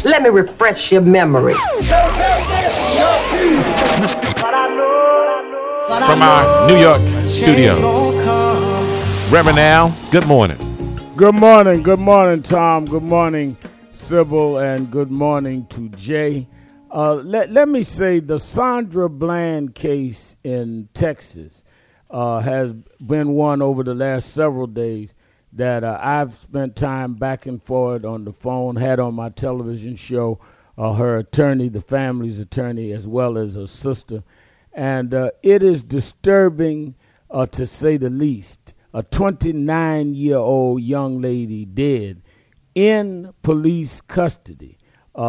Let me refresh your memory. From our New York studio, Reverend Al, good morning. Good morning. Good morning, Tom. Good morning, Sybil, and good morning to Jay. Let me say the Sandra Bland case in Texas has been one over the last several days that I've spent time back and forth on the phone, had on my television show, her attorney, the family's attorney, as well as her sister. And it is disturbing, to say the least. A 29-year-old young lady dead in police custody.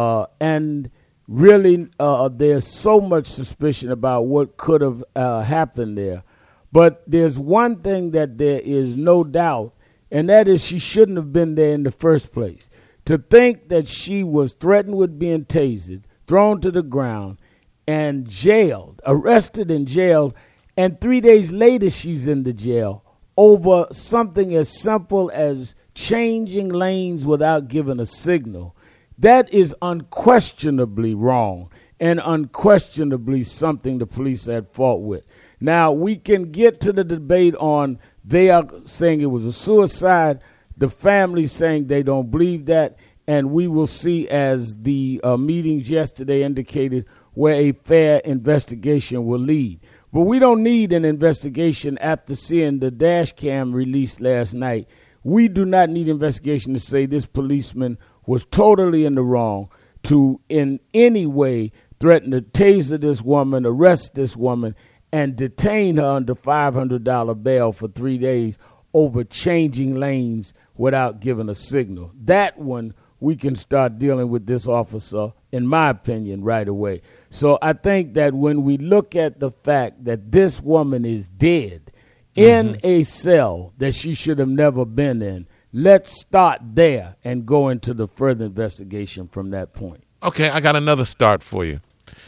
And really, there's so much suspicion about what could have happened there. But there's one thing that there is no doubt, and that is she shouldn't have been there in the first place. To think that she was threatened with being tasered, thrown to the ground, and jailed, arrested and jailed, and 3 days later she's in the jail over something as simple as changing lanes without giving a signal. That is unquestionably wrong and unquestionably something the police are at fault with. Now, we can get to the debate on they are saying it was a suicide, the family saying they don't believe that, and we will see as the meetings yesterday indicated where a fair investigation will lead. But we don't need an investigation after seeing the dash cam released last night. We do not need investigation to say this policeman was totally in the wrong to in any way threaten to taser this woman, arrest this woman, and detain her under $500 bail for 3 days over changing lanes without giving a signal. That one we can start dealing with this officer, in my opinion, right away. So I think that when we look at the fact that this woman is dead in a cell that she should have never been in, let's start there and go into the further investigation from that point. Okay, I got another start for you.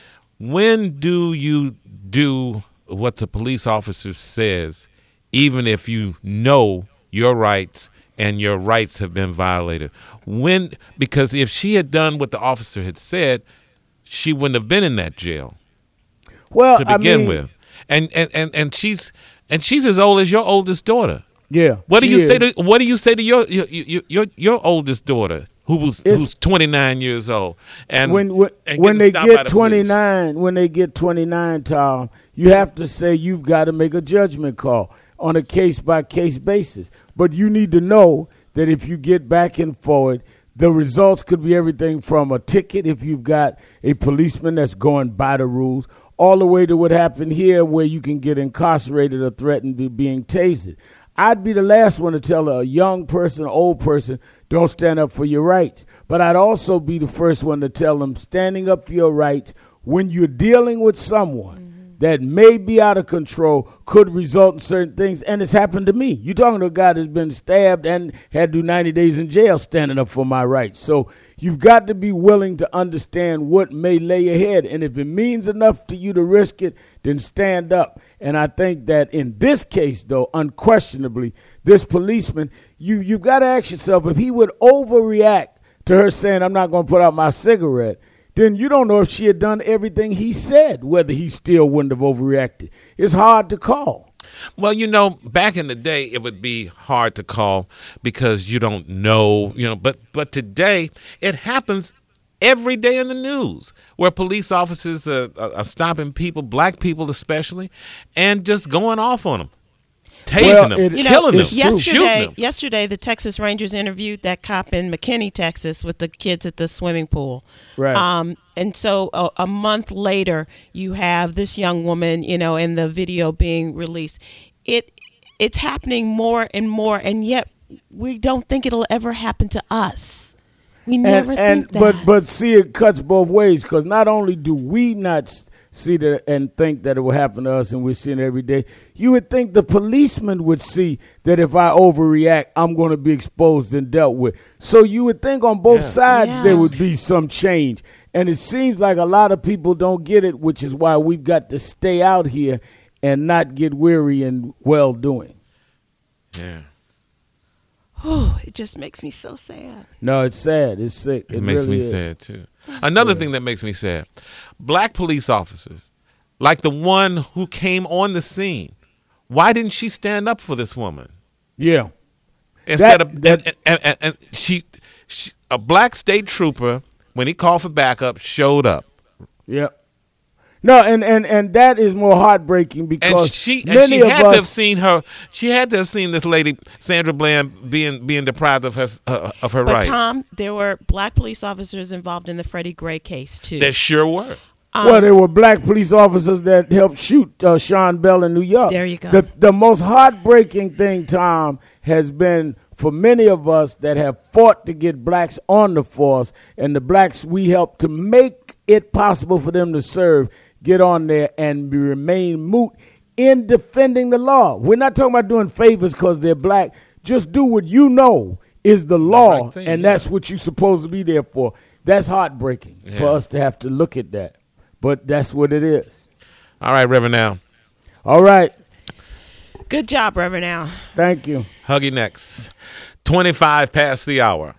When do you do what the police officer says, even if you know your rights and your rights have been violated? Because if she had done what the officer had said, she wouldn't have been in that jail. Well, to begin with, and she's as old as your oldest daughter. Yeah. What do you say to your oldest daughter who's 29 years old? And when they get 29, Tom, you have to say you've got to make a judgment call on a case-by-case basis. But you need to know that if you get back and forward, the results could be everything from a ticket if you've got a policeman that's going by the rules, all the way to what happened here where you can get incarcerated or threatened to being tasered. I'd be the last one to tell a young person, old person, don't stand up for your rights. But I'd also be the first one to tell them standing up for your rights when you're dealing with someone that may be out of control could result in certain things. And it's happened to me. You're talking to a guy that's been stabbed and had to do 90 days in jail standing up for my rights. So you've got to be willing to understand what may lay ahead. And if it means enough to you to risk it, then stand up. And I think that in this case, though, unquestionably, this policeman, you've got to ask yourself, if he would overreact to her saying, I'm not going to put out my cigarette, then you don't know if she had done everything he said, whether he still wouldn't have overreacted. It's hard to call. Well, back in the day, it would be hard to call because you don't know, but today it happens every day in the news where police officers are stopping people, black people especially, and just going off on them. Tasing them, killing them, shooting them. Yesterday, the Texas Rangers interviewed that cop in McKinney, Texas, with the kids at the swimming pool. Right. And so a month later, you have this young woman, in the video being released. It's happening more and more, and yet we don't think it'll ever happen to us. We never think that. But see, it cuts both ways, because not only do we not see that and think that it will happen to us, and we're seeing it every day, you would think the policeman would see that if I overreact, I'm going to be exposed and dealt with. So you would think on both sides there would be some change. And it seems like a lot of people don't get it, which is why we've got to stay out here and not get weary in well-doing. Yeah. It just makes me so sad. No, it's sad. It's sick. It makes really me is. sad too. Another thing that makes me sad: black police officers, like the one who came on the scene. Why didn't she stand up for this woman? Yeah. Instead of she, a black state trooper, when he called for backup, showed up. Yeah. No, and that is more heartbreaking because And she many had of us to have seen her. She had to have seen this lady, Sandra Bland, being deprived of her But rights. Tom, there were black police officers involved in the Freddie Gray case too. There sure were. well, there were black police officers that helped shoot Sean Bell in New York. There you go. The most heartbreaking thing, Tom, has been for many of us that have fought to get blacks on the force, and the blacks we helped to make it possible for them to serve, get on there and remain moot in defending the law. We're not talking about doing favors because they're black. Just do what you know is the law, right thing, and yeah. that's what you're supposed to be there for. That's heartbreaking for Yeah. us to have to look at that. But that's what it is. All right, Reverend Al. All right. Good job, Reverend Al. Thank you. Huggy next. 25 past the hour.